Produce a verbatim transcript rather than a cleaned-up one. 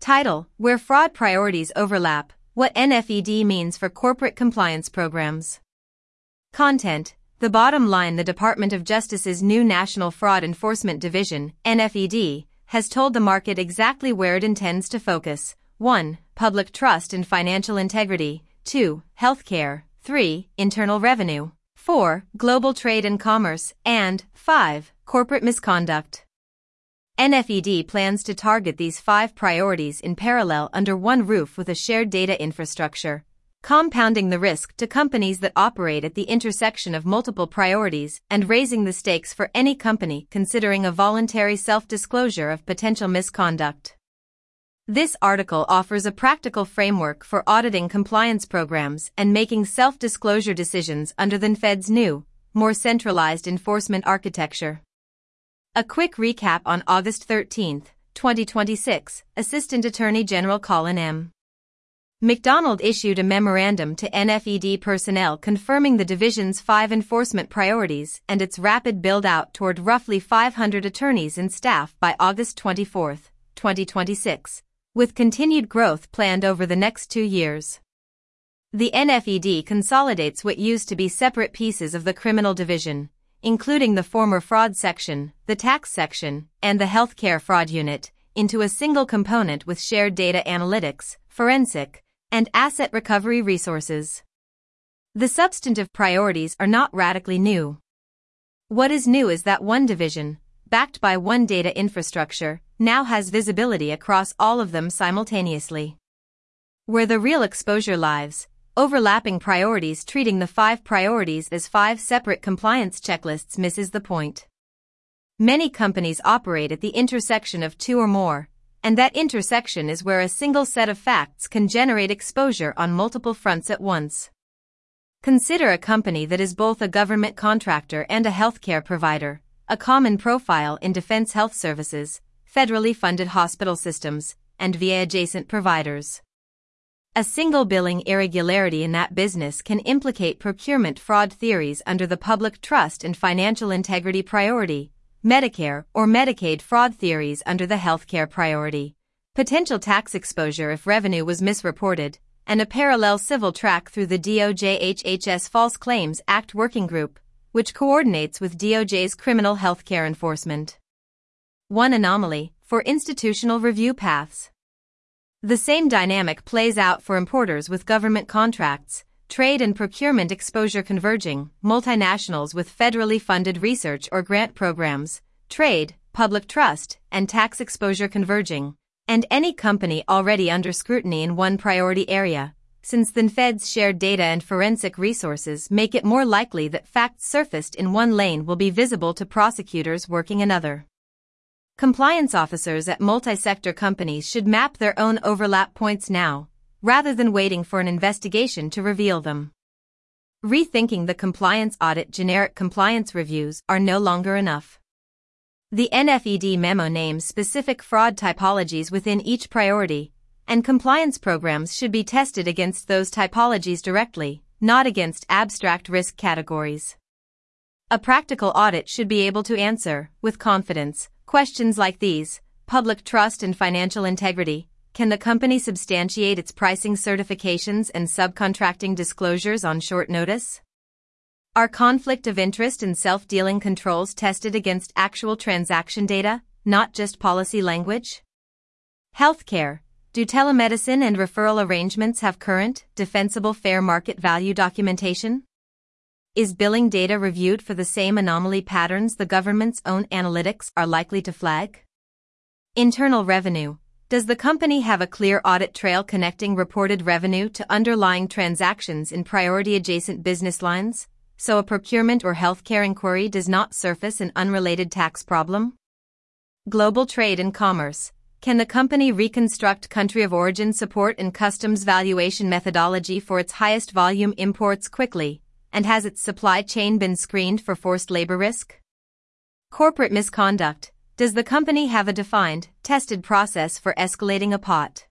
Title: Where Fraud Priorities Overlap, What N F E D Means for Corporate Compliance Programs. Content: The bottom line: the Department of Justice's new National Fraud Enforcement Division, N F E D, has told the market exactly where it intends to focus. one. Public trust and financial integrity. two. Healthcare. three. Internal revenue. four. Global trade and commerce. And five. Corporate misconduct. N F E D plans to target these five priorities in parallel under one roof with a shared data infrastructure, compounding the risk to companies that operate at the intersection of multiple priorities and raising the stakes for any company considering a voluntary self-disclosure of potential misconduct. This article offers a practical framework for auditing compliance programs and making self-disclosure decisions under the N F E D's new, more centralized enforcement architecture. A quick recap: on August thirteenth, twenty twenty-six, Assistant Attorney General Colin M. McDonald issued a memorandum to N F E D personnel confirming the division's five enforcement priorities and its rapid build-out toward roughly five hundred attorneys and staff by August twenty-fourth, twenty twenty-six, with continued growth planned over the next two years. The N F E D consolidates what used to be separate pieces of the criminal division, including the former fraud section, the tax section, and the healthcare fraud unit, into a single component with shared data analytics, forensic, and asset recovery resources. The substantive priorities are not radically new. What is new is that one division, backed by one data infrastructure, now has visibility across all of them simultaneously. Where the real exposure lies, overlapping priorities treating the five priorities as five separate compliance checklists misses the point. Many companies operate at the intersection of two or more, and that intersection is where a single set of facts can generate exposure on multiple fronts at once. Consider a company that is both a government contractor and a healthcare provider, a common profile in defense health services, federally funded hospital systems, and via adjacent providers. A single billing irregularity in that business can implicate procurement fraud theories under the public trust and financial integrity priority, Medicare or Medicaid fraud theories under the healthcare priority, potential tax exposure if revenue was misreported, and a parallel civil track through the D O J H H S False Claims Act Working Group, which coordinates with D O J's criminal healthcare enforcement. One anomaly: for institutional review paths. The same dynamic plays out for importers with government contracts, trade and procurement exposure converging, multinationals with federally funded research or grant programs, trade, public trust, and tax exposure converging, and any company already under scrutiny in one priority area, since the N F E D's shared data and forensic resources make it more likely that facts surfaced in one lane will be visible to prosecutors working another. Compliance officers at multi-sector companies should map their own overlap points now, rather than waiting for an investigation to reveal them. Rethinking the compliance audit: generic compliance reviews are no longer enough. The N F E D memo names specific fraud typologies within each priority, and compliance programs should be tested against those typologies directly, not against abstract risk categories. A practical audit should be able to answer, with confidence, questions like these: public trust and financial integrity. Can the company substantiate its pricing certifications and subcontracting disclosures on short notice? Are conflict of interest and self-dealing controls tested against actual transaction data, not just policy language? Healthcare. Do telemedicine and referral arrangements have current, defensible fair market value documentation? Is billing data reviewed for the same anomaly patterns the government's own analytics are likely to flag? Internal revenue. Does the company have a clear audit trail connecting reported revenue to underlying transactions in priority-adjacent business lines, so a procurement or healthcare inquiry does not surface an unrelated tax problem? Global trade and commerce. Can the company reconstruct country of origin support and customs valuation methodology for its highest volume imports quickly? And has its supply chain been screened for forced labor risk? Corporate misconduct. Does the company have a defined, tested process for escalating a pot?